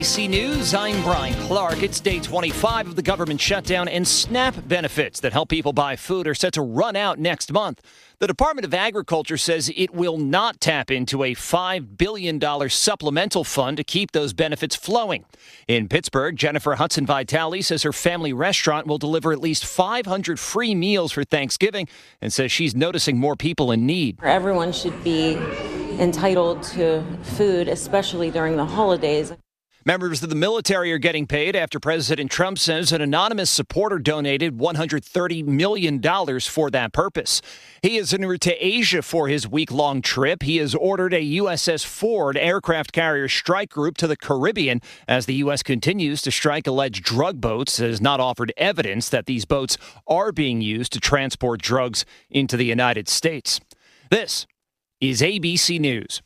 ABC News, I'm Brian Clark. It's day 25 of the government shutdown, and SNAP benefits that help people buy food are set to run out next month. The Department of Agriculture says it will not tap into a $5 billion supplemental fund to keep those benefits flowing. In Pittsburgh, Jennifer Hudson Vitale says her family restaurant will deliver at least 500 free meals for Thanksgiving and says she's noticing more people in need. Everyone should be entitled to food, especially during the holidays. Members of the military are getting paid after President Trump says an anonymous supporter donated $130 million for that purpose. He is en route to Asia for his week-long trip. He has ordered a USS Ford aircraft carrier strike group to the Caribbean as the U.S. continues to strike alleged drug boats. It has not offered evidence that these boats are being used to transport drugs into the United States. This is ABC News.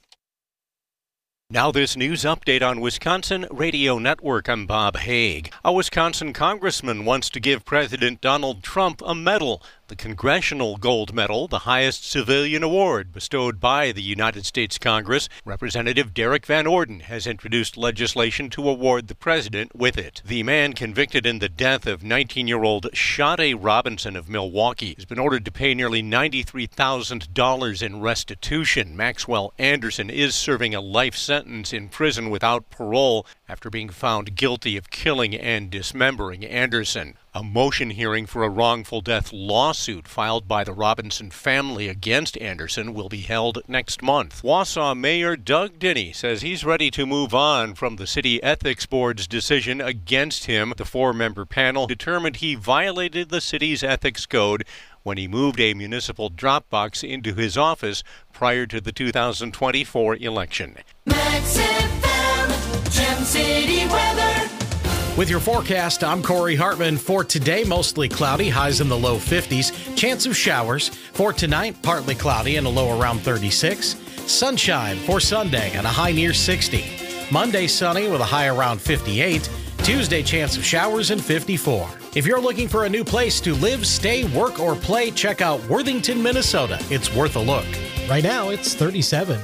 Now this news update on Wisconsin Radio Network. I'm Bob Haig. A Wisconsin congressman wants to give President Donald Trump a medal, the Congressional Gold Medal, the highest civilian award bestowed by the United States Congress. Representative Derek Van Orden has introduced legislation to award the president with it. The man convicted in the death of 19-year-old Shade Robinson of Milwaukee has been ordered to pay nearly $93,000 in restitution. Maxwell Anderson is serving a life sentence in prison without parole after being found guilty of killing and dismembering Anderson. A motion hearing for a wrongful death lawsuit filed by the Robinson family against Anderson will be held next month. Wausau Mayor Doug Denny says he's ready to move on from the City Ethics Board's decision against him. The four-member panel determined he violated the city's ethics code when he moved a municipal drop box into his office prior to the 2024 election. Max FM, Gem City weather. With your forecast, I'm Corey Hartman. For today, mostly cloudy, highs in the low 50s. Chance of showers. For tonight, partly cloudy and a low around 36. Sunshine for Sunday and a high near 60. Monday, sunny with a high around 58. Tuesday, chance of showers and 54. If you're looking for a new place to live, stay, work, or play, check out Worthington, Minnesota. It's worth a look. Right now, it's 37.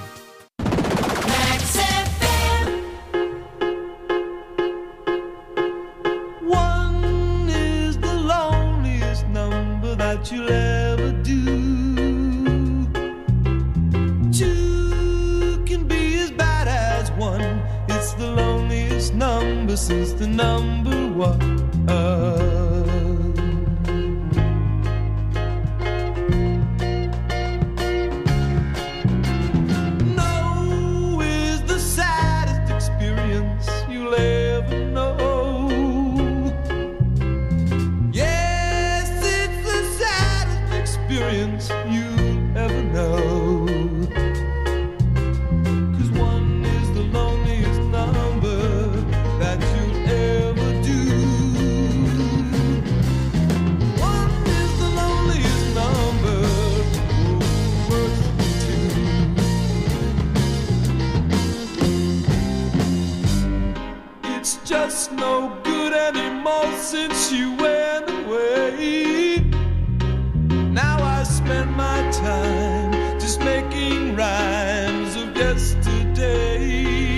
Max FM. One is the loneliest number that you'll ever do. Two can be as bad as one. It's the loneliest number since the number one. Just no good anymore since you went away. Now I spend my time just making rhymes of yesterday.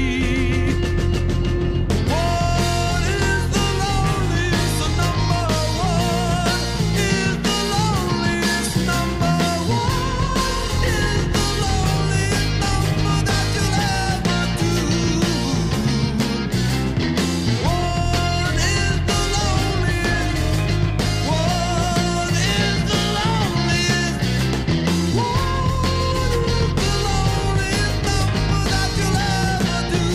One is the loneliest, the number one is the loneliest, number one is the loneliest number that you'll ever do. One is the loneliest, one is the loneliest, one is the loneliest number that you'll ever do.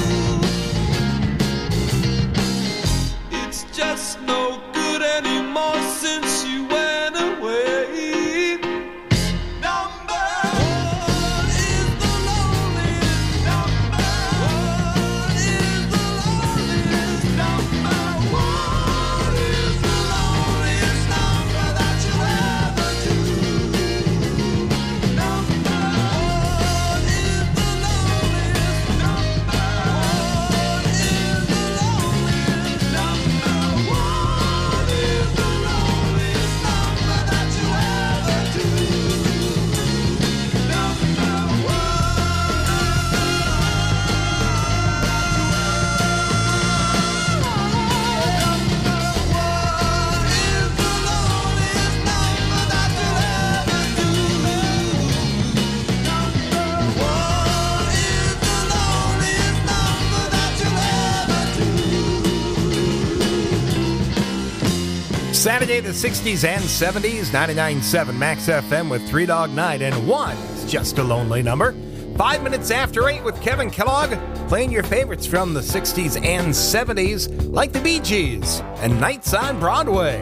It's just no good anymore since you went away. Number one is the loneliest, number one is the loneliest, number one is the loneliest number that you'll ever do. Number one is the loneliest, number one is the loneliest, number one is the loneliest number that you'll ever do. Saturday, the 60s and 70s, 99.7 Max FM with Three Dog Night, and One's Just a Lonely Number. 5 minutes after 8 with Kevin Kellogg, playing your favorites from the 60s and 70s, like the Bee Gees and Nights on Broadway.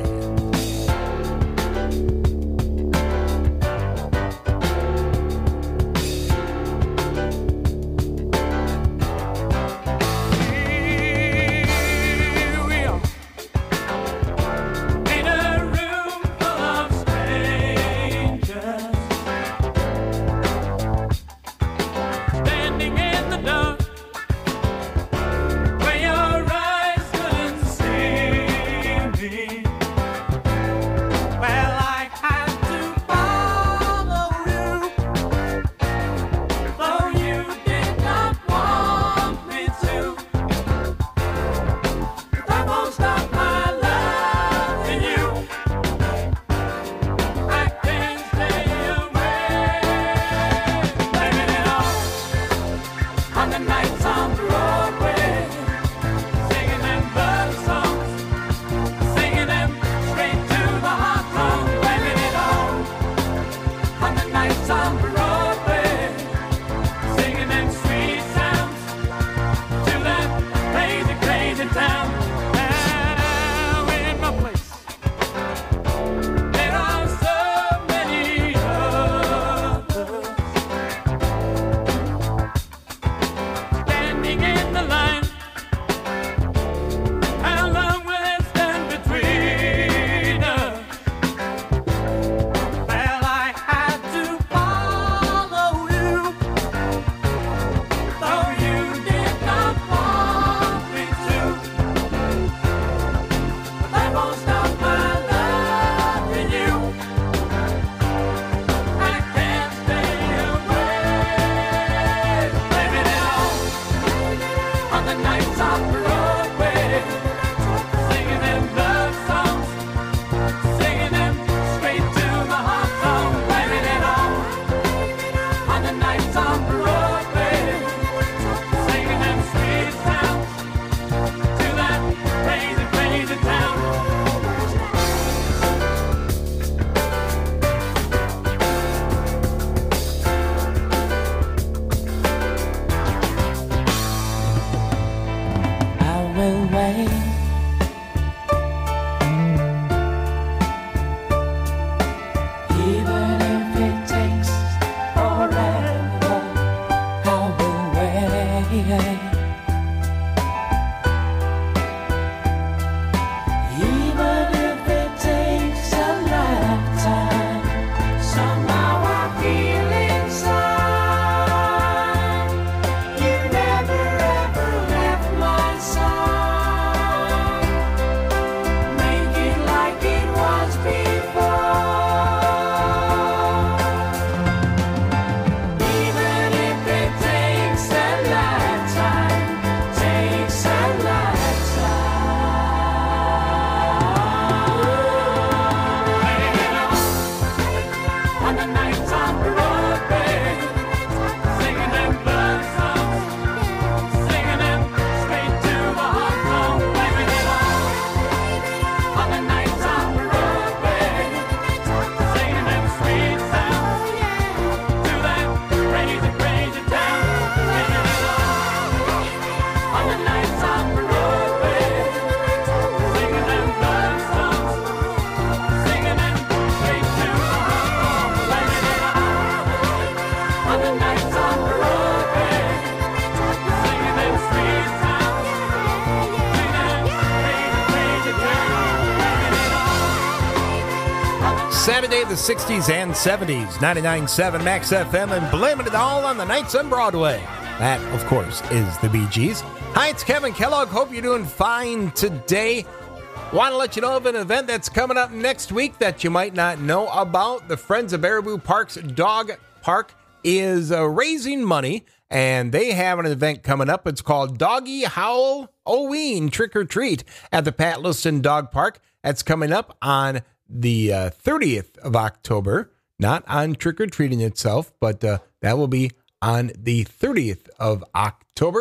Saturday, the 60s and 70s, 99.7 Max FM, and blaming it all on the Nights on Broadway. That, of course, is the Bee Gees. Hi, it's Kevin Kellogg. Hope you're doing fine today. Want to let you know of an event that's coming up next week that you might not know about. The Friends of Baraboo Park's Dog Park is raising money, and they have an event coming up. It's called Doggy Howl Oween Trick or Treat at the Pat Liston Dog Park. That's coming up on the 30th of October, not on trick-or-treating itself, but that will be on the 30th of October.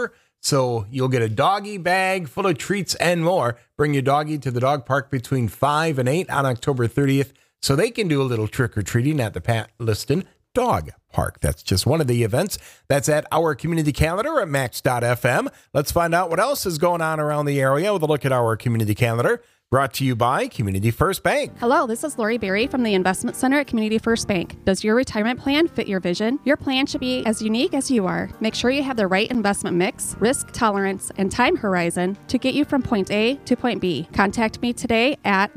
So you'll get a doggy bag full of treats and more. Bring your doggy to the dog park between 5 and 8 on October 30th so they can do a little trick-or-treating at the Pat Liston Dog Park. That's just one of the events. That's at our community calendar at max.fm. Let's find out what else is going on around the area with a look at our community calendar. Brought to you by Community First Bank. Hello, this is Lori Berry from the Investment Center at Community First Bank. Does your retirement plan fit your vision? Your plan should be as unique as you are. Make sure you have the right investment mix, risk tolerance, and time horizon to get you from point A to point B. Contact me today at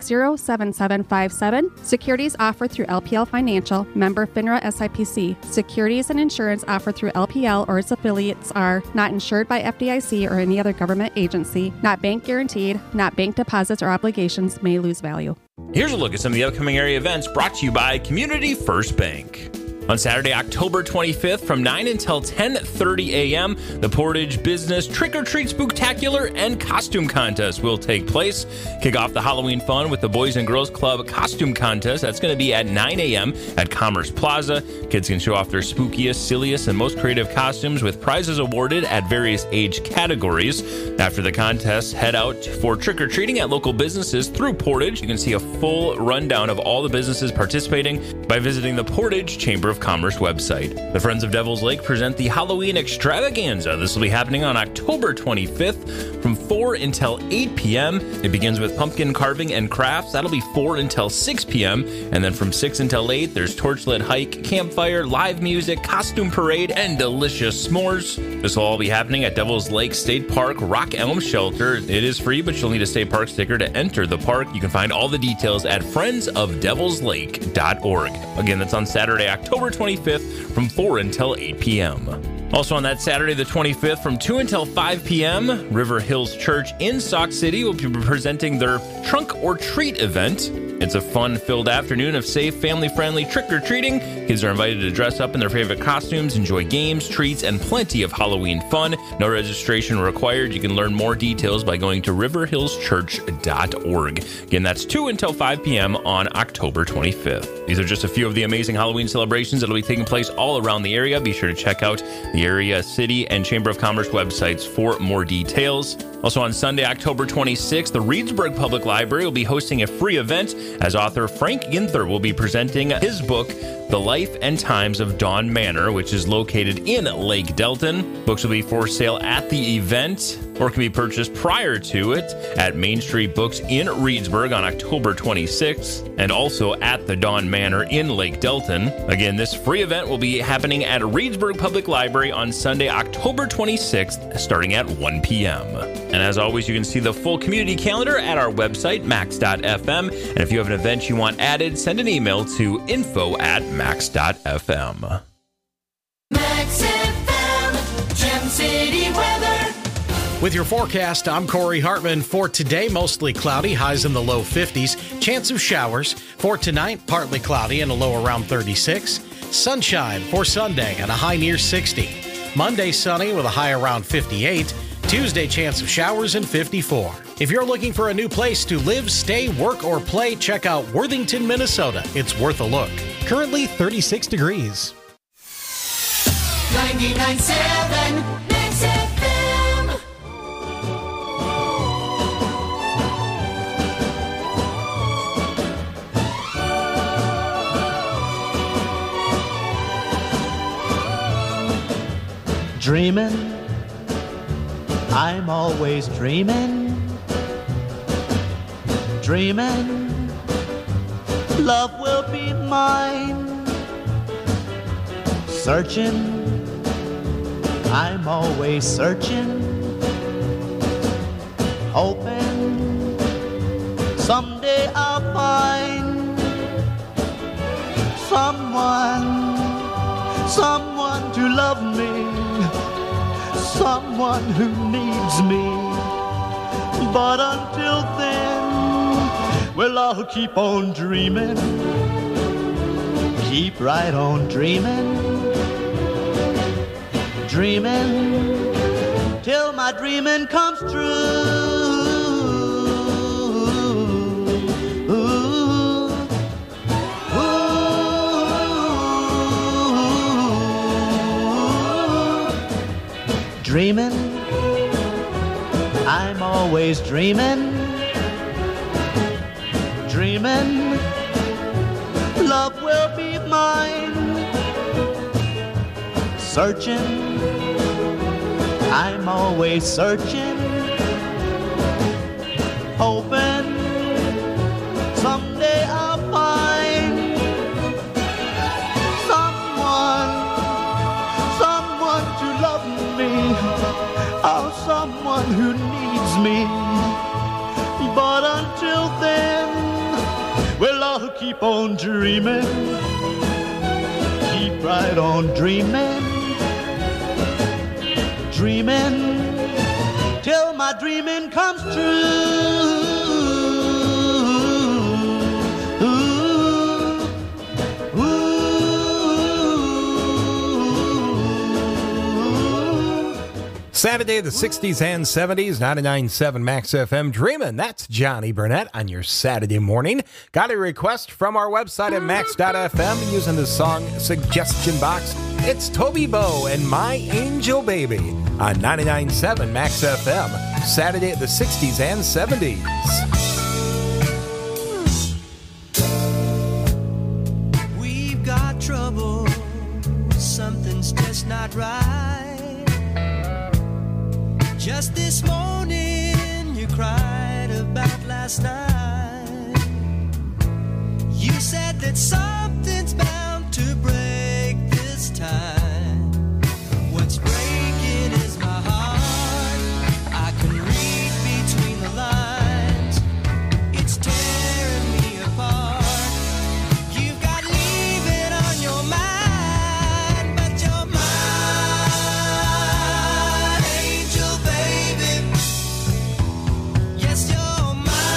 960-7757. Securities offered through LPL Financial, member FINRA SIPC. Securities and insurance offered through LPL or its affiliates are not insured by FDIC or any other government agency, not bank guaranteed, not bank deposits or obligations, may lose value. Here's a look at some of the upcoming area events brought to you by Community First Bank. On Saturday, October 25th, from 9 until 10:30 a.m., the Portage Business Trick or Treat Spooktacular and Costume Contest will take place. Kick off the Halloween fun with the Boys and Girls Club Costume Contest. That's going to be at 9 a.m. at Commerce Plaza. Kids can show off their spookiest, silliest, and most creative costumes with prizes awarded at various age categories. After the contest, head out for trick or treating at local businesses through Portage. You can see a full rundown of all the businesses participating by visiting the Portage Chamber of Commerce website. The Friends of Devil's Lake present the Halloween Extravaganza. This will be happening on October 25th from 4 until 8 p.m. It begins with pumpkin carving and crafts. That'll be 4 until 6 p.m. And then from 6 until 8, there's torchlit hike, campfire, live music, costume parade, and delicious s'mores. This will all be happening at Devil's Lake State Park Rock Elm Shelter. It is free, but you'll need a state park sticker to enter the park. You can find all the details at friendsofdevilslake.org. Again, that's on Saturday, October 25th from 4 until 8 p.m. Also on that Saturday, the 25th, from 2 until 5 p.m., River Hills Church in Sauk City will be presenting their Trunk or Treat event. It's a fun-filled afternoon of safe, family-friendly trick-or-treating. Kids are invited to dress up in their favorite costumes, enjoy games, treats, and plenty of Halloween fun. No registration required. You can learn more details by going to riverhillschurch.org. Again, that's 2 until 5 p.m. on October 25th. These are just a few of the amazing Halloween celebrations that will be taking place all around the area. Be sure to check out the area, city, and Chamber of Commerce websites for more details. Also on Sunday, October 26th, the Reedsburg Public Library will be hosting a free event as author Frank Ginther will be presenting his book, The Life and Times of Dawn Manor, which is located in Lake Delton. Books will be for sale at the event or can be purchased prior to it at Main Street Books in Reedsburg on October 26th and also at the Dawn Manor in Lake Delton. Again, this free event will be happening at Reedsburg Public Library on Sunday, October 26th, starting at 1 p.m. And as always, you can see the full community calendar at our website, max.fm. And if you have an event you want added, send an email to info@max.fm. Max FM, Gem City weather. With your forecast, I'm Corey Hartman. For today, mostly cloudy, highs in the low 50s. Chance of showers. For tonight, partly cloudy and a low around 36. Sunshine for Sunday and a high near 60. Monday, sunny with a high around 58. Tuesday, chance of showers and 54. If you're looking for a new place to live, stay, work, or play, check out Worthington, Minnesota. It's worth a look. Currently 36 degrees. 99.7 Max FM. Dreamin', I'm always dreamin', dreamin', love will be mine. Searchin', I'm always searchin', hoping someday I'll find someone to love me, someone who needs me. But until then, well, I'll keep on dreaming, keep right on dreaming, dreaming till my dreaming comes true. Dreaming I'm always dreaming, dreaming, love will be mine. Searching, I'm always searching, hoping someday I'll find someone to love me, oh, someone who needs me. But until then, well, I'll keep on dreaming, keep right on dreaming, dreaming till my dreaming comes true. Saturday, the 60s and 70s, 99.7 Max FM Dreamin'. That's Johnny Burnett on your Saturday morning. Got a request from our website at max.fm using the song suggestion box. It's Toby Bo and My Angel Baby on 99.7 Max FM. Saturday, the 60s and 70s. We've got trouble, something's just not right. Just this morning you cried about last night. You said that something's bound to break this time. What's breaking is my heart. I can read between the lines. It's tearing me apart. You've got leaving on your mind, but you're mine. Angel baby, yes you're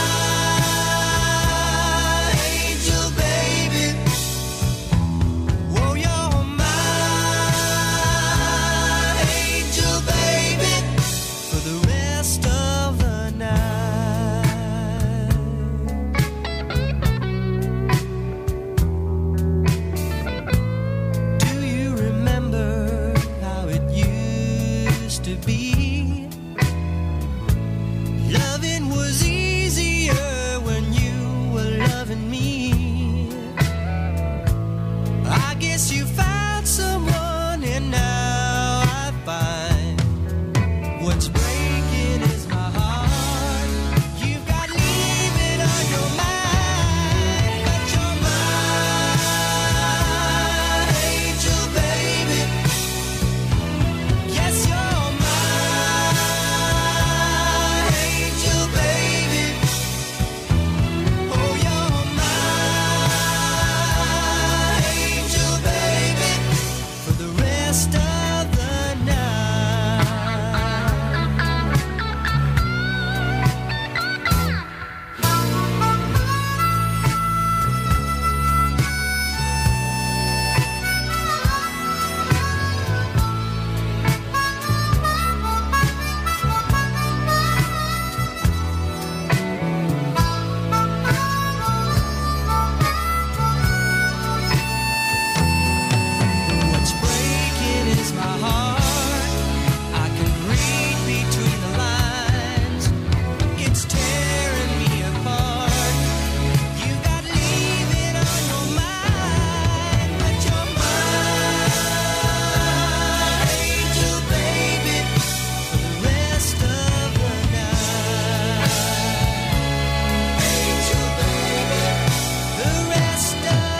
mine. Angel baby, oh you're mine. Angel baby, for the rest of the night. Do you remember how it used to be? Loving was easier when you were loving me. I guess you found someone and now I find what's breaking is my heart. You've got leaving on your mind, but you're mine. Angel baby, yes you're mine. Angel baby, oh you're mine. Angel baby, for the rest of the night. What's breaking is my heart. I can read between the lines. It's tearing me apart. You got leaving on your mind, but you're mine. Angel baby, for the rest of the night. Angel baby, the rest of the night.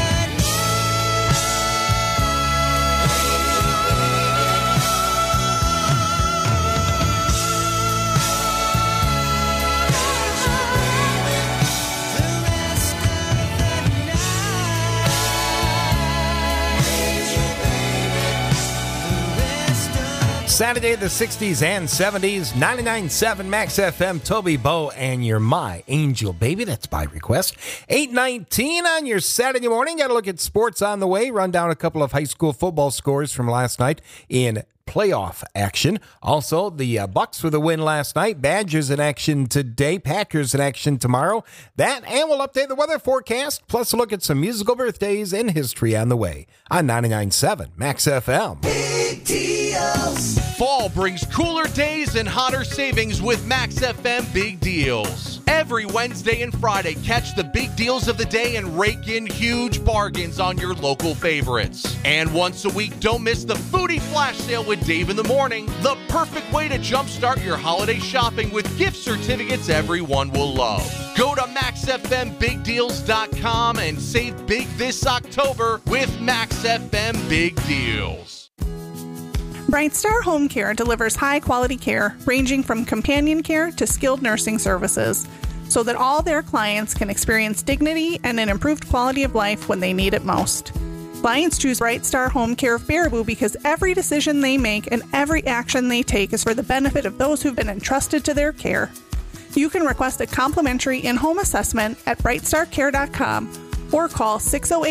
Saturday, the 60s and 70s, 99.7 Max FM, Toby Bo and your My Angel Baby. That's by request. 8:19 on your Saturday morning. Got to look at sports on the way. Run down a couple of high school football scores from last night in playoff action. Also, the Bucks with a win last night. Badgers in action today. Packers in action tomorrow. That, and we'll update the weather forecast. Plus, look at some musical birthdays in history on the way on 99.7 Max FM. Big deals. Fall brings cooler days and hotter savings with Max FM Big Deals. Every Wednesday and Friday, catch the big deals of the day and rake in huge bargains on your local favorites. And once a week, don't miss the Foodie Flash Sale with Dave in the Morning, the perfect way to jumpstart your holiday shopping with gift certificates everyone will love. Go to MaxFMBigDeals.com and save big this October with Max FM Big Deals. Bright Star Home Care delivers high-quality care, ranging from companion care to skilled nursing services, so that all their clients can experience dignity and an improved quality of life when they need it most. Clients choose Bright Star Home Care of Baraboo because every decision they make and every action they take is for the benefit of those who've been entrusted to their care. You can request a complimentary in-home assessment at brightstarcare.com or call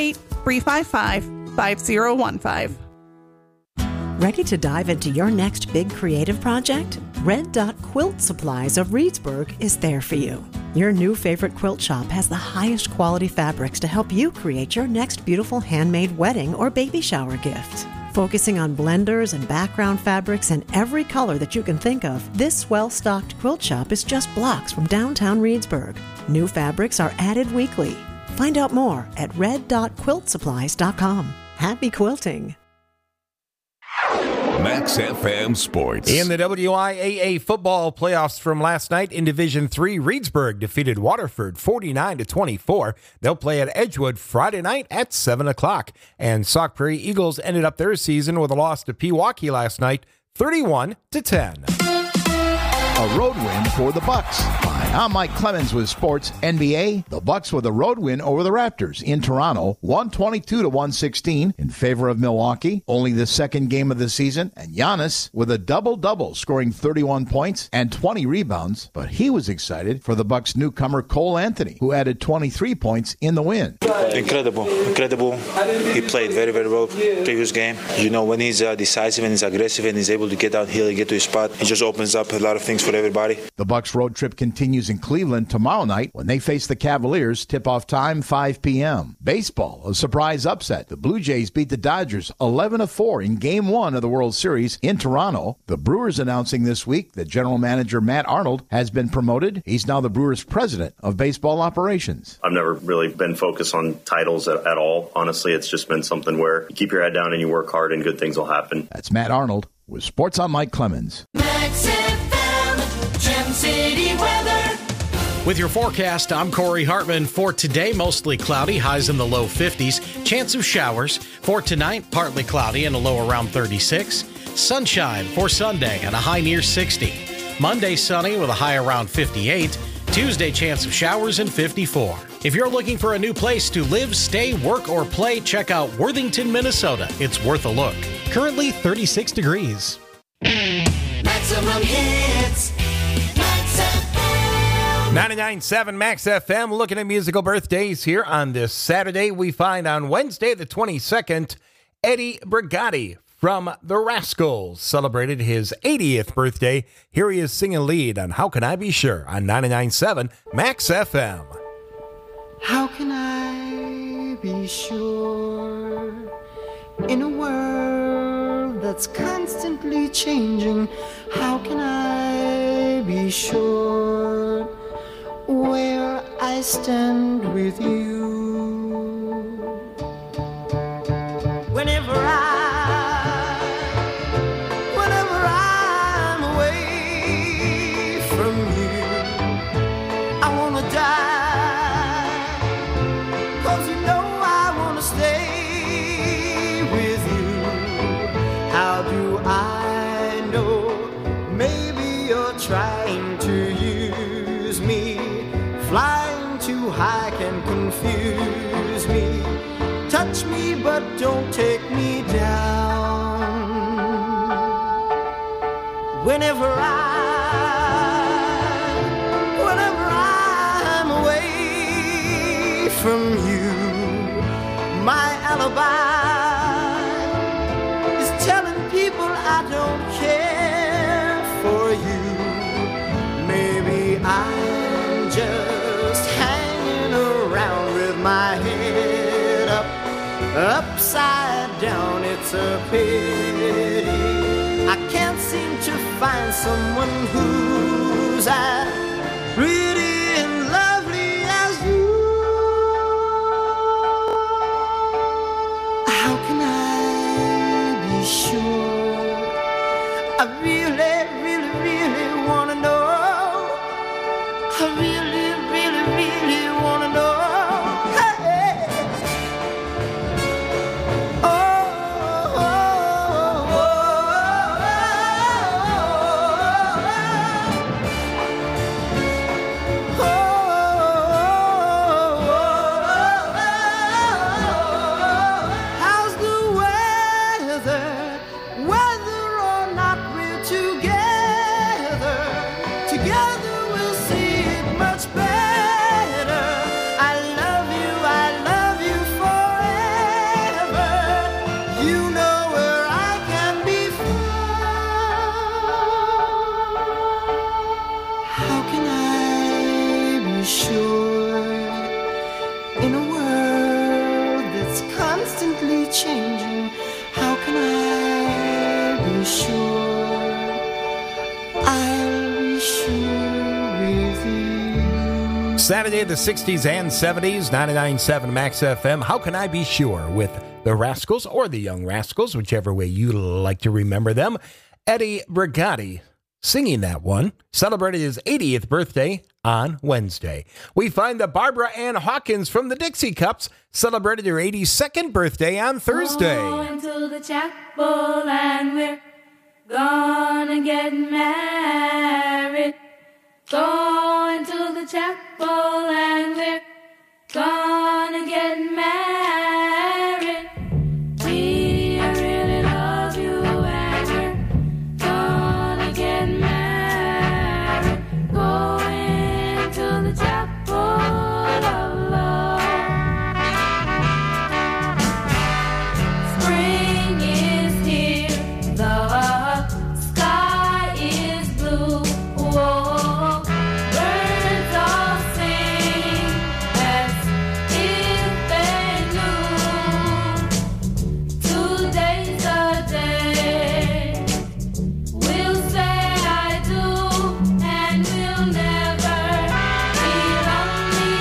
608-355-5015. Ready to dive into your next big creative project? Red Dot Quilt Supplies of Reedsburg is there for you. Your new favorite quilt shop has the highest quality fabrics to help you create your next beautiful handmade wedding or baby shower gift. Focusing on blenders and background fabrics in every color that you can think of, this well-stocked quilt shop is just blocks from downtown Reedsburg. New fabrics are added weekly. Find out more at red.quiltsupplies.com. Happy quilting! Max FM Sports. In the WIAA football playoffs from last night in Division 3, Reedsburg defeated Waterford 49-24. They'll play at Edgewood Friday night at 7 o'clock. And Sauk Prairie Eagles ended up their season with a loss to Pewaukee last night, 31-10. A road win for the Bucks. Hi, I'm Mike Clemens with Sports NBA. The Bucks with a road win over the Raptors in Toronto, 122-116 in favor of Milwaukee. Only the second game of the season, and Giannis with a double-double, scoring 31 points and 20 rebounds. But he was excited for the Bucks newcomer Cole Anthony, who added 23 points in the win. Incredible. He played very, very well previous game. You know, when he's decisive and he's aggressive and he's able to get downhill and get to his spot, he just opens up a lot of things for everybody. The Bucks road trip continues in Cleveland tomorrow night when they face the Cavaliers. Tip-off time 5 p.m. Baseball, a surprise upset. The Blue Jays beat the Dodgers 11-4 in Game 1 of the World Series in Toronto. The Brewers announcing this week that general manager Matt Arnold has been promoted. He's now the Brewers president of baseball operations. I've never really been focused on titles at all. Honestly, it's just been something where you keep your head down and you work hard and good things will happen. That's Matt Arnold with Sports on Mike Clemens. Gem City weather. With your forecast, I'm Corey Hartman. For today, mostly cloudy, highs in the low 50s. Chance of showers. For tonight, partly cloudy and a low around 36. Sunshine for Sunday and a high near 60. Monday, sunny with a high around 58. Tuesday, chance of showers and 54. If you're looking for a new place to live, stay, work, or play, check out Worthington, Minnesota. It's worth a look. Currently 36 degrees. Maximum hits. 99.7 Max FM, looking at musical birthdays here on this Saturday. We find on Wednesday the 22nd, Eddie Brigatti from The Rascals celebrated his 80th birthday. Here he is singing lead on How Can I Be Sure on 99.7 Max FM. How can I be sure in a world that's constantly changing? How can I be sure where I stand with you? Whenever I'm away from you, I wanna die, 'cause you know I wanna stay with you. How do I know? Maybe you're trying to use me. Flying too high can confuse me. Touch me, but don't take me down. Whenever I'm away from you, my alibi is telling people I don't care for you. Maybe I'm just hanging around with my head up, upside down. It's a pity I can't see find someone who's as pretty and lovely as you. How can I be sure? I really, really, really wanna know. I really, really, really wanna know. Hey. Oh, oh, oh, how's the weather? Whether or not we're together, together we'll see it much better. I love you forever. You know where I can be found. How can I be sure in a world that's constantly changing? How can I be sure? I'll be sure with you. Saturday, the 60s and 70s, 99.7 Max FM. How can I be sure? With the Rascals or the Young Rascals, whichever way you like to remember them. Eddie Brigatti singing that one. Celebrated his 80th birthday on Wednesday. We find that Barbara Ann Hawkins from the Dixie Cups celebrated her 82nd birthday on Thursday. Going to the chapel and we're gonna get married. Going to the chapel and we're gonna get married. Gee, I really love you and we're gonna get married. Going to the chapel of love. Spring is here, the sky is blue. Whoa, birds all sing as if they knew. Today's the day we'll say I do, and we'll never be lonely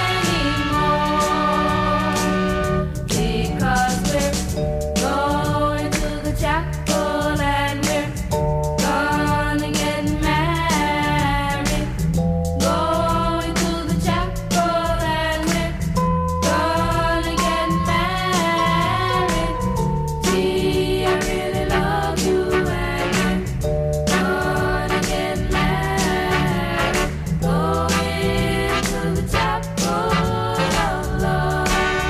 anymore. Because we're going to the chapel and we're gonna get married. Going to the chapel and we're gonna get married. Gee, I really love you and we're gonna get married. Going to the chapel of love.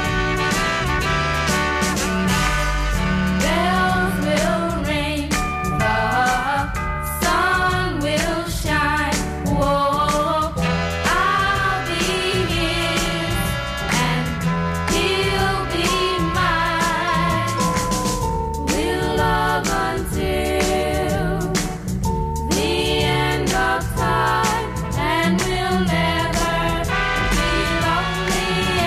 Bells will ring, the sun will shine. Whoa, I'll be his and he'll be mine. We'll love until the end of time, and we'll never be lonely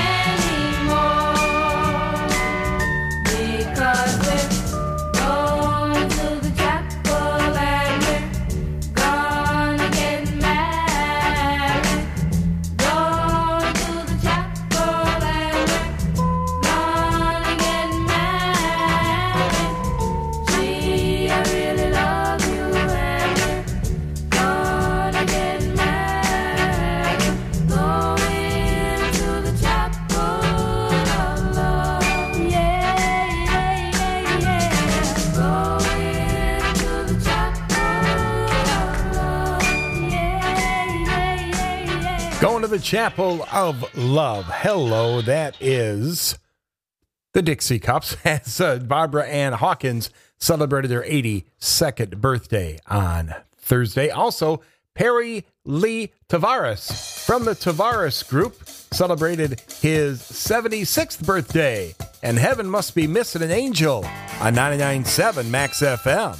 anymore. Because we're going to the chapel and we're gonna get married. Going to the chapel and we're gonna get married. Gee, I really love you and we're gonna get married. Going to the chapel of love. Yeah, yeah, yeah, yeah. Going to the chapel of love. Yeah, yeah, yeah, yeah. Going to the Chapel of Love. Hello, that is the Dixie Cups as Barbara Ann Hawkins celebrated her 82nd birthday on Thursday. Also, Perry Lee Tavares from the Tavares Group celebrated his 76th birthday. And Heaven Must Be Missing an Angel on 99.7 Max FM.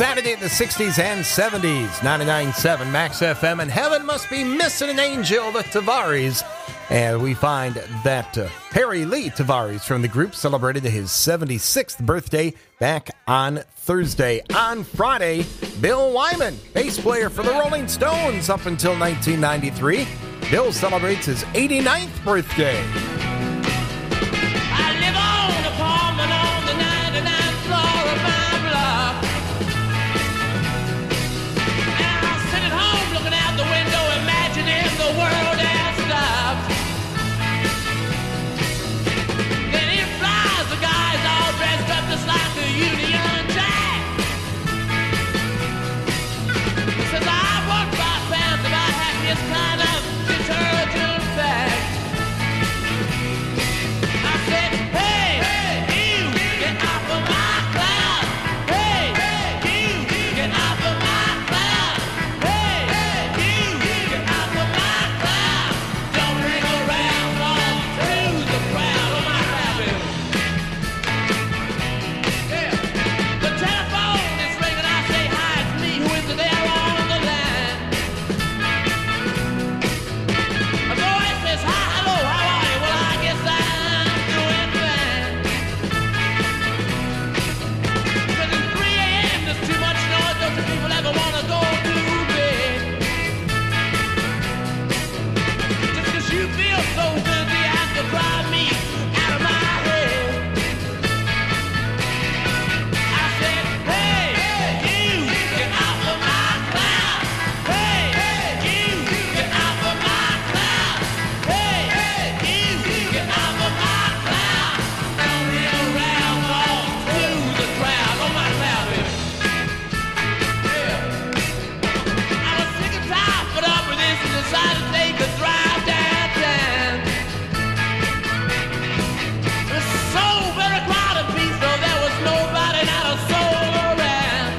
Saturday in the 60s and 70s, 99.7 Max FM, and Heaven Must Be Missing an Angel, the Tavares. And we find that Perry Lee Tavares from the group celebrated his 76th birthday back on Thursday. On Friday, Bill Wyman, bass player for the Rolling Stones up until 1993. Bill celebrates his 89th birthday. I live on a apartment on the 99th floor of my block. And I sit at home looking out the window, imagining the world has stopped. Then in flies the guys all dressed up just like the Union Jack. Says I want 5 pounds of my happiest kind of detergent bag. I said, hey, you, get off of my cloud. Hey, you, get off of my cloud. Hey, you, get off of my cloud. Don't hang around all through the crowd on my rabbit. Yeah. The telephone is ringing. I say, hi, it's me. Who is it there on the line? A voice says, hi, hello, how are you? Well, I guess I'm doing fine. 'Cause it's 3 a.m., there's too much noise. Don't you people ever want to go to bed? Just 'cause you feel so busy, you have to drive me out of my head. I said, hey, you, get off of my cloud. Hey, you, get off of my cloud. Hey, you, get off of my cloud. Don't hang around all through the crowd on my cloud. Yeah. I was sick and tired, put up with this and decided to take a drive downtown. It was so very crowded, peace, though there was nobody, not a soul around.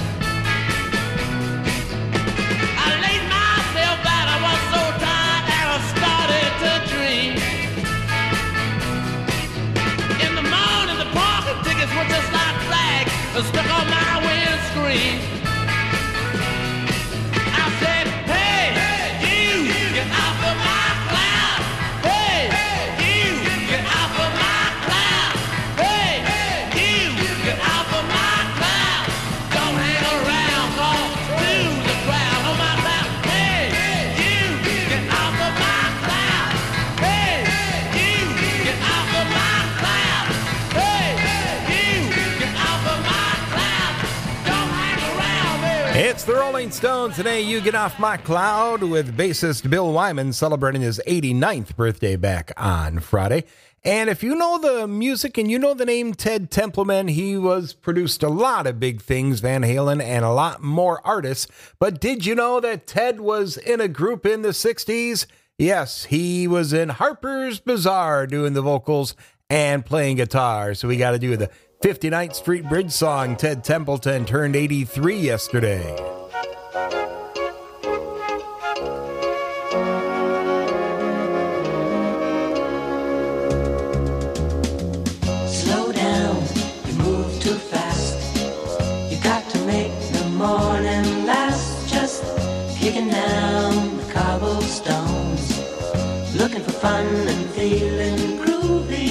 I laid myself out, I was so tired that I started to dream. In the morning, the parking tickets were just like flags stuck on my windscreen. I said, hey, you, get off of my cloud. Hey, you, get off of my cloud. Hey, you, get off of my cloud. Don't hang around all through the crowd on my cloud. Hey, you, get off of my cloud. Hey, you, get off of my cloud. Hey, you, get off of my cloud. Don't hang around, baby. It's the Rolling Stones today. You Get Off My Cloud with bassist Bill Wyman celebrating his 89th birthday back on Friday. And if you know the music and you know the name Ted Templeman, he was produced a lot of big things, Van Halen, and a lot more artists. But did you know that Ted was in a group in the 60s? Yes, he was in Harper's Bazaar doing the vocals and playing guitar. So we got to do the 59th Street Bridge song. Ted Templeton turned 83 yesterday. Slow down, you move too fast. You got to make the morning last. Just kicking down the cobblestones, looking for fun and feeling groovy.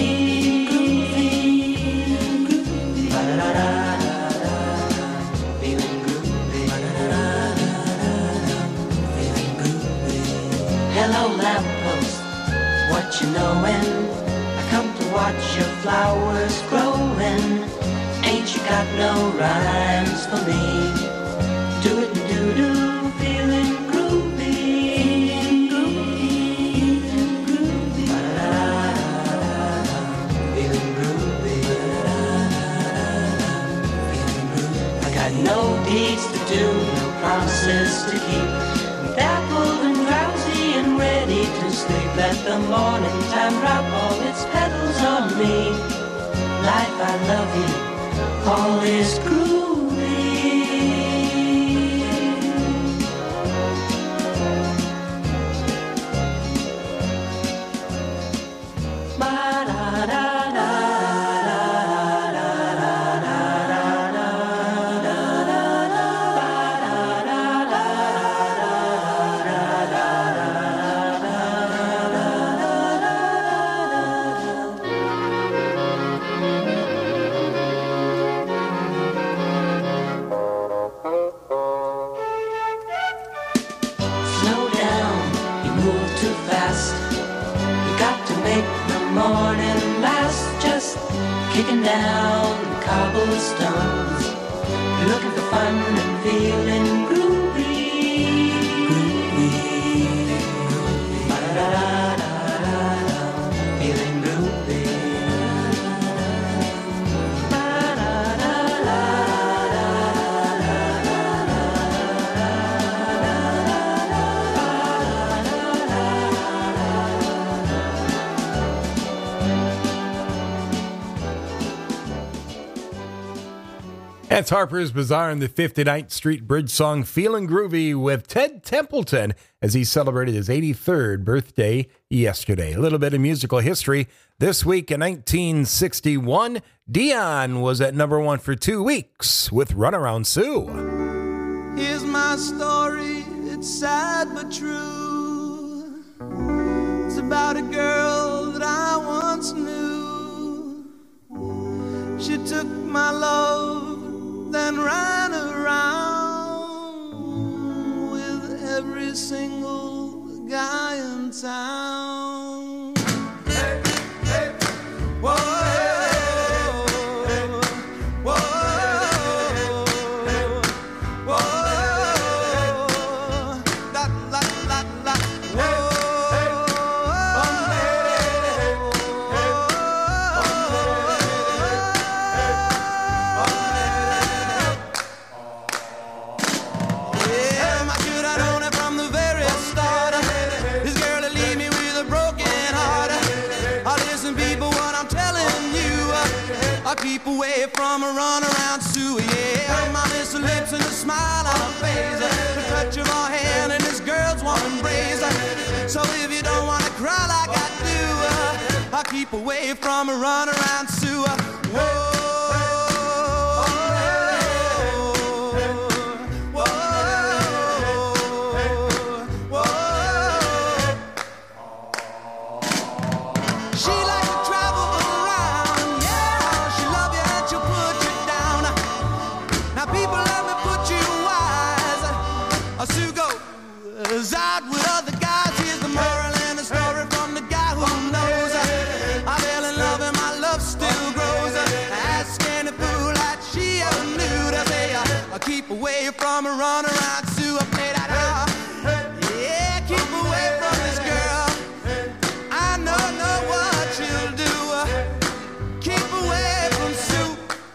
Ba-da-da-da-da, feeling groovy. Ba-da-da-da-da, feeling groovy. Hello lamppost, what you knowin'? Come to watch your flowers growing. Ain't you got no rhymes for me? Do it and do, feeling groovy. Groovy. Ba-da-da-da-da, feeling groovy. Ba-da-da-da-da, feeling groovy. I got no deeds to do, no promises to keep. I'm dappled and drowsy and ready to sleep. Let the morning time drop all its petals on me. Life, I love you, all is groovy. Ba-da-da-da-da-da-da-da-da-da-da. looking for fun and feeling groovy. Ba-da-da-da-da-da, feeling groovy. That's Harper's Bazaar and the 59th Street Bridge song Feeling Groovy with Ted Templeton as he celebrated his 83rd birthday yesterday. A little bit of musical history. This week in 1961, Dion was at number 1 for 2 weeks with Runaround Sue. Here's my story, it's sad but true. It's about a girl that I once knew. She took my love, then ran around with every single guy in town. Hey, hey, whoa, whoa, whoa, la, la, la, la, whoa. I keep away from a runaround Sue, yeah. My miss her lips and a smile on her face, the touch of her hand and this girl's warm embrace. So if you don't wanna cry like I do, I keep away from a runaround Sue. Whoa. Out with other guys, here's the moral and the story from the guy who knows. I fell in love and my love still grows. Ask any fool that she ever knew to say, I keep away from a runaround Sue. I play that out. Yeah, keep away from this girl. I know what she'll do. Keep away from Sue.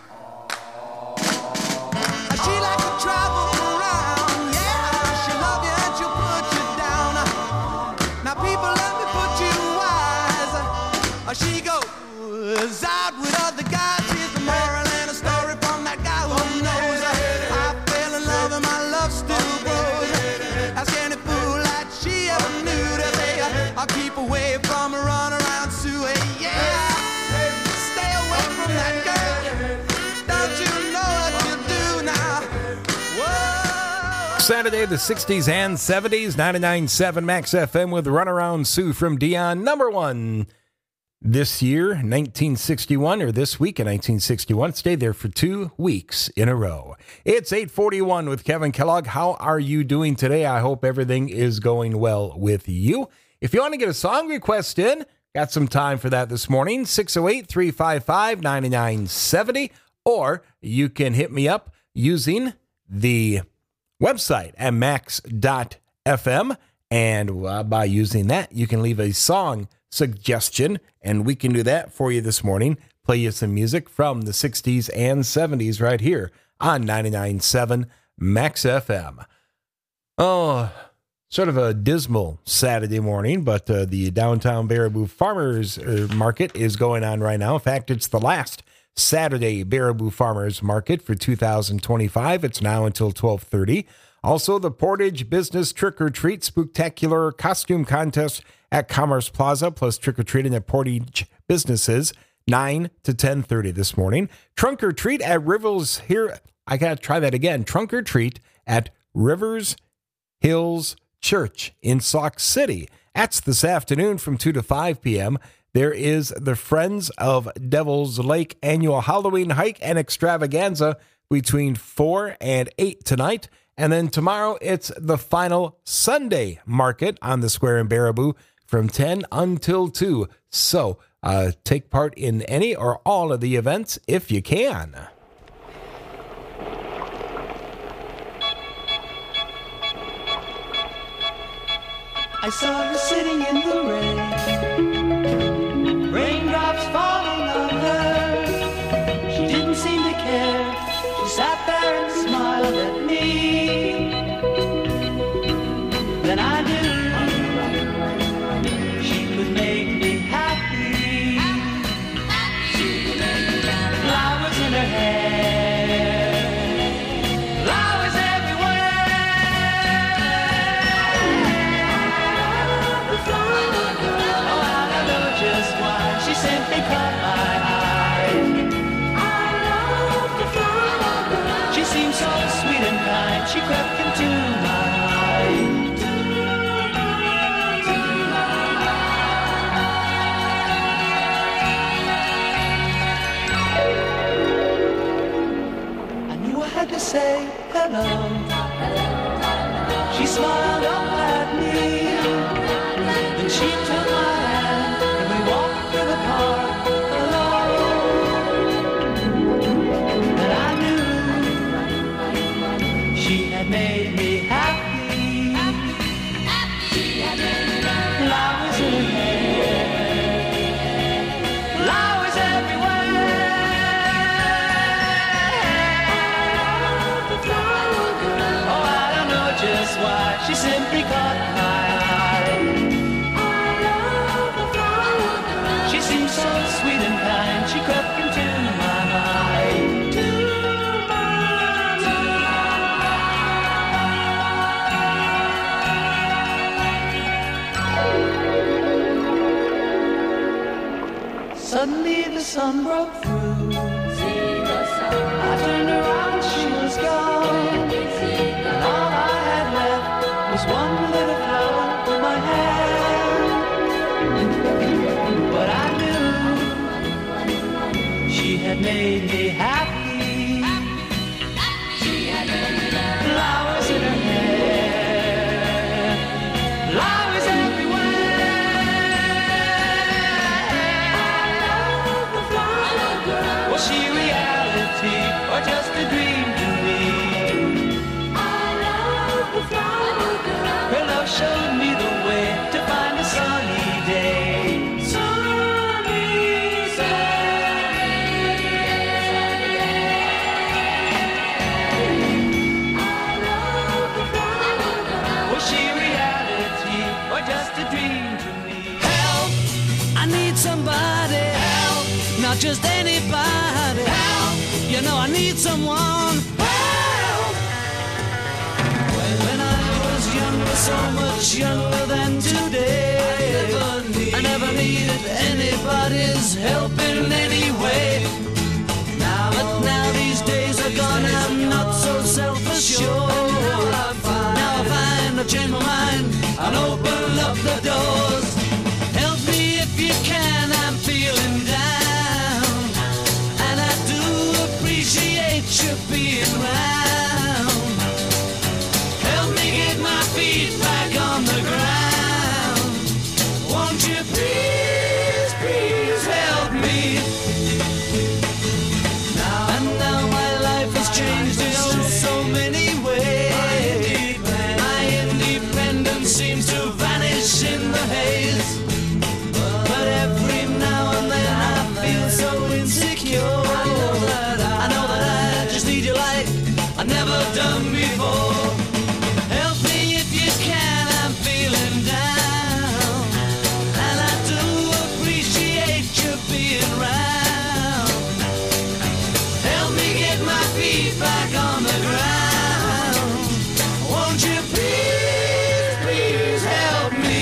She likes to travel around. Yeah, she'll love you and she'll put you down. Now people, let me put you wise. She goes out with other guys. Here's the moral and a story from that guy who knows. I fell in love and my love still grows. Ask any fool that she ever knew to say, I'll keep away from a runaround Sue. Yeah, stay away from that girl. Don't you know what you do now? Whoa. Saturday, the 60s and 70s, 99.7 Max FM with Runaround Sue from Dion, number 1 this year, 1961, or this week in 1961. Stayed there for 2 weeks in a row. It's 8:41 with Kevin Kellogg. How are you doing today? I hope everything is going well with you. If you want to get a song request in, got some time for that this morning, 608-355-9970, or you can hit me up using the website at max.fm, and by using that, you can leave a song suggestion, and we can do that for you this morning. Play you some music from the 60s and 70s right here on 99.7 Max FM. Oh, sort of a dismal Saturday morning, but the downtown Baraboo Farmers Market is going on right now. In fact, it's the last Saturday Baraboo Farmers Market for 2025. It's now until 12:30. Also, the Portage Business Trick or Treat Spooktacular Costume Contest at Commerce Plaza, plus trick or treating at Portage Businesses, 9 to 10:30 this morning. Trunk or Treat at Rivers here. I got to try that again. Trunk or Treat at Rivers Hills Church in Sauk City. That's this afternoon from 2 to 5 p.m. There is the Friends of Devil's Lake annual Halloween hike and extravaganza between 4 and 8 tonight. And then tomorrow, it's the final Sunday market on the square in Baraboo from 10 until 2. So take part in any or all of the events if you can. I saw her sitting in the rain, raindrops falling on her. She didn't seem to care. She sat there and smiled at me. Then I knew she could make me happy. Flowers in her hair, flowers she simply caught my eye. I love the flower girl. She seemed so sweet and kind. She crept into my mind. I knew I had to say hello. She smiled up at me. Then she took my hand. The park alone, and I knew she had made me happy. Flowers in her hair, flowers everywhere. Oh, I don't know just why she simply caught my eye. She seemed so sweet and kind. She crept into my mind. Suddenly the sun broke through. I turned around, she was gone. And all I had left was one little flower in my hand. But I knew she had made me happy. Flowers in her hair, flowers everywhere. Was she reality or just a dream to me? I love the flower girl. Her love showed me the way to find a sunny day. Somebody help, not just anybody help. You know I need someone help. When I was younger, so much younger than today, I never needed anybody's help in any way. But now these days are gone, I'm not so self-assured. Now I find I've changed my mind, I'll open up the doors. Help me if you can, I'm feeling down, and I do appreciate you being around. Help me get my feet back on the ground. Won't you please, please help me? And now my life has changed in so many ways. My independence seems to vanish in the haze. But every now and then I feel so insecure. I know that I just need you like I've never done before. Help me if you can, I'm feeling down, and I do appreciate you being around. Help me get my feet back on the ground. Won't you please, please help me?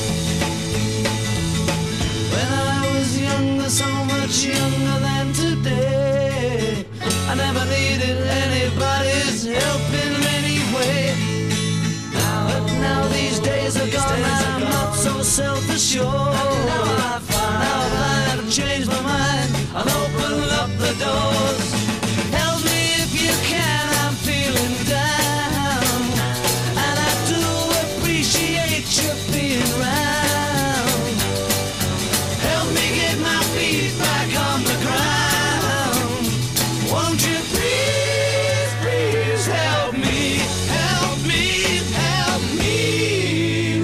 When I was younger, so much younger than today, I never needed anybody's help in any way. But now these days are gone, I'm not so self-assured. Now I've changed my mind, I'll open up the doors. Help me if you can, I'm feeling down, and I do appreciate you being around. Help me get my feet back on the ground. Won't you please, please help me, help me, help me?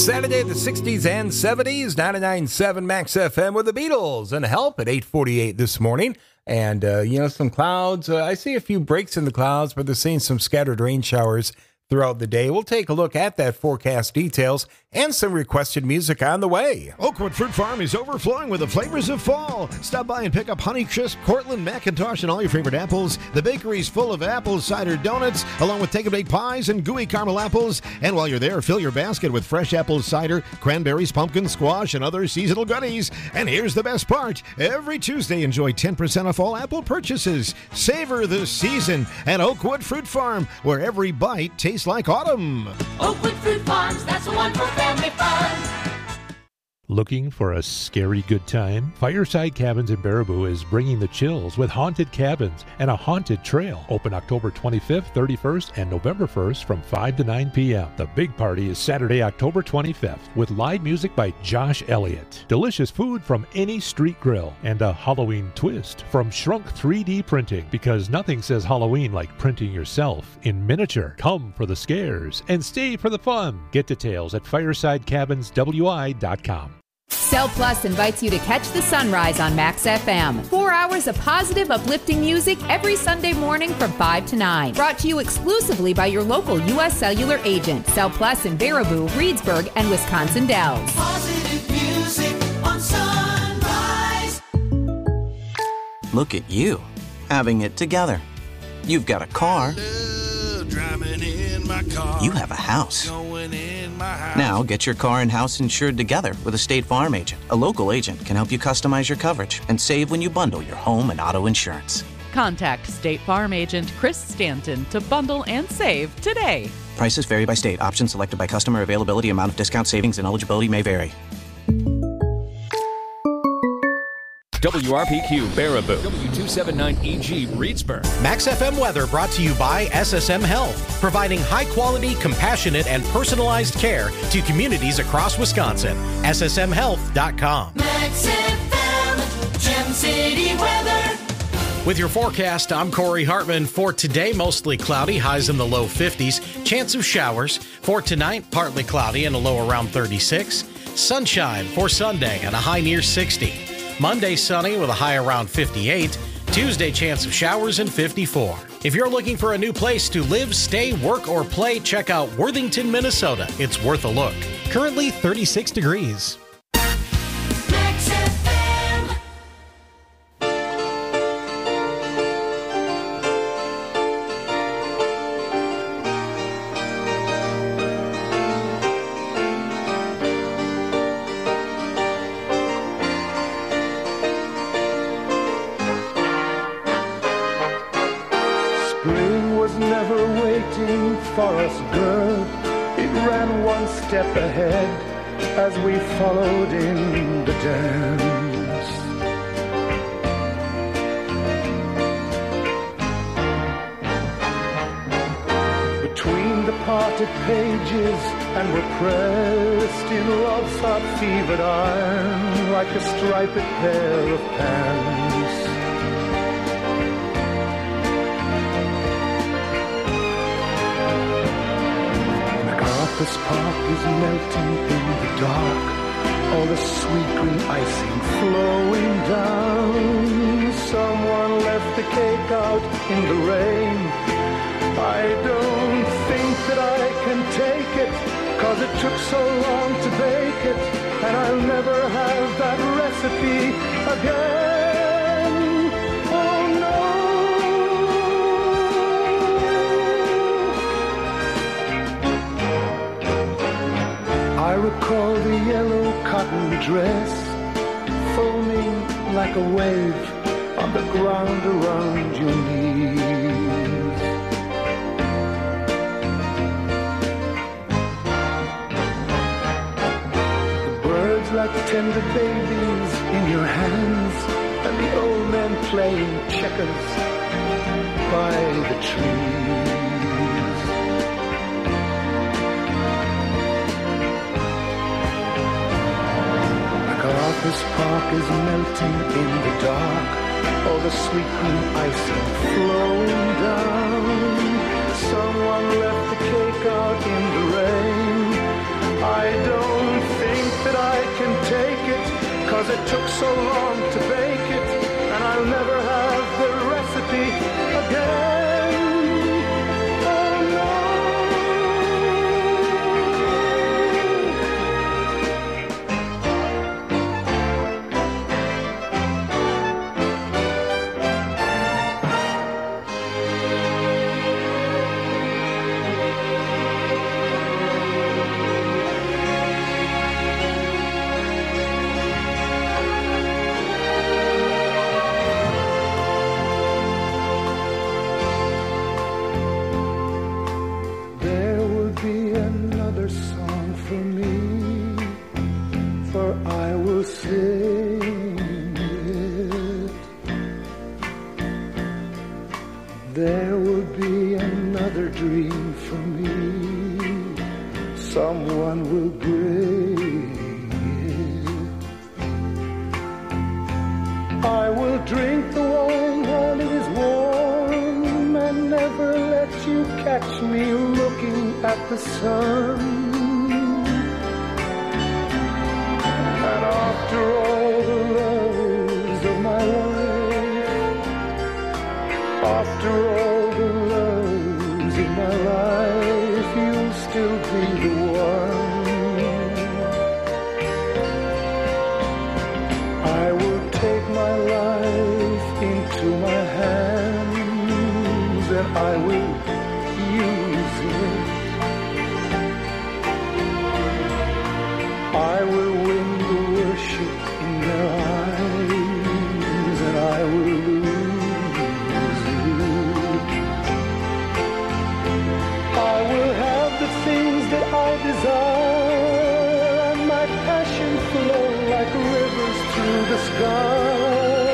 Saturday, the 60s and 70s, 99.7 Max FM with the Beatles and Help at 8:48 this morning. And, some clouds. I see a few breaks in the clouds, but they're seeing some scattered rain showers throughout the day. We'll take a look at that forecast details and some requested music on the way. Oakwood Fruit Farm is overflowing with the flavors of fall. Stop by and pick up Honeycrisp, Cortland, McIntosh, and all your favorite apples. The bakery's full of apple cider donuts, along with take-and-bake pies and gooey caramel apples. And while you're there, fill your basket with fresh apple cider, cranberries, pumpkin, squash, and other seasonal goodies. And here's the best part. Every Tuesday, enjoy 10% off all apple purchases. Savor the season at Oakwood Fruit Farm, where every bite tastes like autumn. Oakwood Fruit Farms, that's the one for family fun. Looking for a scary good time? Fireside Cabins in Baraboo is bringing the chills with haunted cabins and a haunted trail. Open October 25th, 31st, and November 1st from 5 to 9 p.m. The big party is Saturday, October 25th with live music by Josh Elliott. Delicious food from any street grill and a Halloween twist from Shrunk 3D Printing, because nothing says Halloween like printing yourself in miniature. Come for the scares and stay for the fun. Get details at firesidecabinswi.com. Cell Plus invites you to catch the sunrise on Max FM. 4 hours of positive, uplifting music every Sunday morning from 5 to 9. Brought to you exclusively by your local U.S. Cellular agent. Cell Plus in Baraboo, Reedsburg, and Wisconsin Dells. Positive music on Sunrise. Look at you, having it together. You've got a car. You have a house. Now get your car and house insured together with a State Farm agent. A local agent can help you customize your coverage and save when you bundle your home and auto insurance. Contact State Farm agent Chris Stanton to bundle and save today. Prices vary by state. Options selected by customer. Availability, amount of discount, savings, and eligibility may vary. WRPQ Baraboo, W279EG Reedsburg. Max FM weather brought to you by SSM Health, providing high-quality, compassionate, and personalized care to communities across Wisconsin. SSMHealth.com. Max FM, Gem City weather. With your forecast, I'm Corey Hartman. For today, mostly cloudy, highs in the low 50s. Chance of showers. For tonight, partly cloudy and a low around 36. Sunshine for Sunday and a high near 60. Monday, sunny with a high around 58. Tuesday, chance of showers and 54. If you're looking for a new place to live, stay, work, or play, check out Worthington, Minnesota. It's worth a look. Currently 36 degrees. Max FM. Spring was never waiting for us good. It ran one step ahead as we followed in the dance. Between the parted pages and we're pressed in love's hot fevered iron like a striped pair of pants. This park is melting in the dark, all the sweet green icing flowing down. Someone left the cake out in the rain. I don't think that I can take it, 'cause it took so long to bake it, and I'll never have that recipe again. Oh no. I recall the yellow cotton dress foaming like a wave on the ground around your knees. The birds like tender babies in your hands, and the old men playing checkers by the trees. This park is melting in the dark, all the sweet green icing flowing down. Someone left the cake out in the rain. I don't took so long to bake it, and I'll never have the recipe again. Oh no. There will be another song for me, for I will sing it. There will be another dream for me, someone will bring it. I will drink the wine while it is warm and never let you catch me looking at the sun. And after all the loves of my life, after all the loves of my life, you'll still be the one. I will take my life into my hands and I will use it. I will win the worship in their eyes and I will lose it. I will have the things that I desire and my passion flow like rivers through the sky.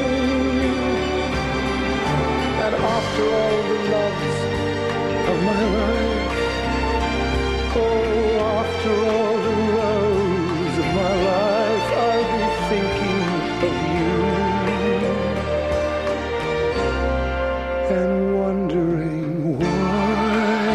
And after all the loves of my life, oh, after all the loves of my life, I'll be thinking of you and wondering why.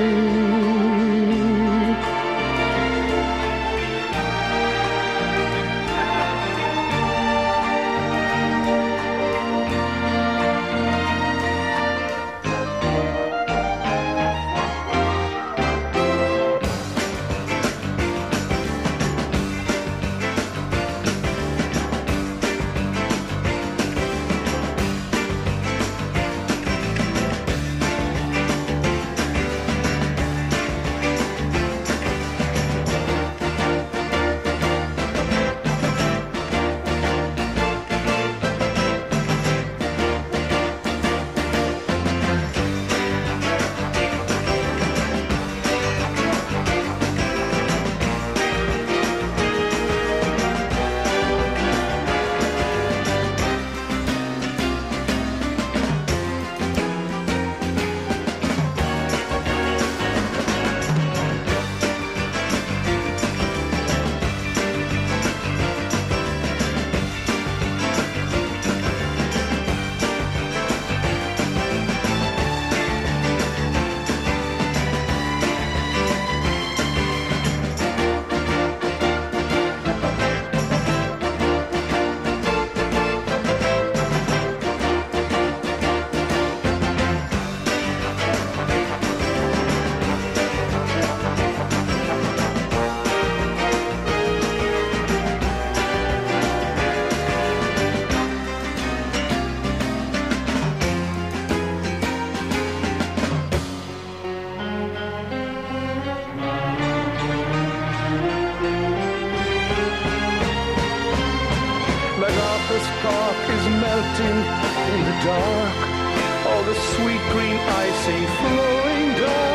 MacArthur's Park is melting in the dark, all the sweet green icing flowing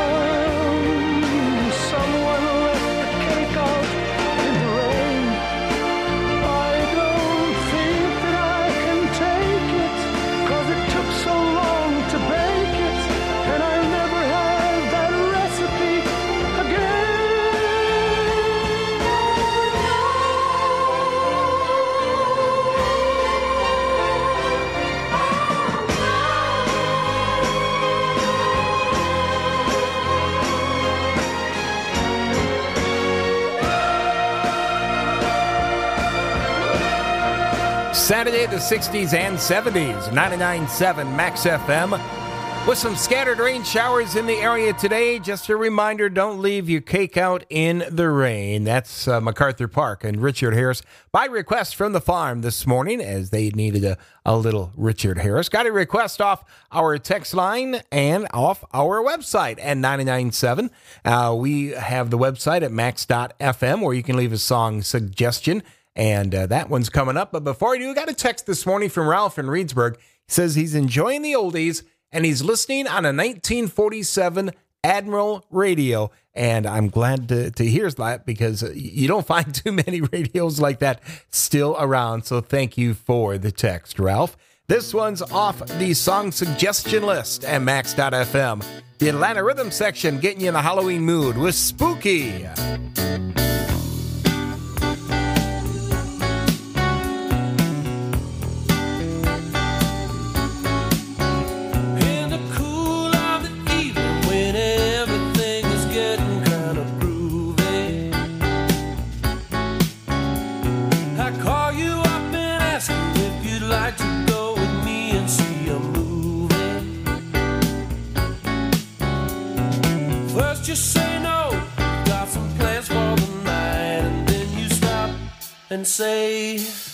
down. Someone left the cake out in the rain. I don't think that I can take it, 'cause it took so long to bake it, and I'll never have that recipe again. Saturday, the 60s and 70s, 99.7 Max FM. With some scattered rain showers in the area today. Just a reminder, don't leave your cake out in the rain. That's MacArthur Park and Richard Harris by request from the farm this morning, as they needed a little Richard Harris. Got a request off our text line and off our website at 99.7. We have the website at max.fm where you can leave a song suggestion, and that one's coming up. But before I do, I got a text this morning from Ralph in Reedsburg. He says he's enjoying the oldies, and he's listening on a 1947 Admiral radio. And I'm glad to hear that, because you don't find too many radios like that still around. So thank you for the text, Ralph. This one's off the song suggestion list at Max.fm. The Atlanta Rhythm section getting you in the Halloween mood with Spooky. You say no, got some plans for the night, and then you stop and say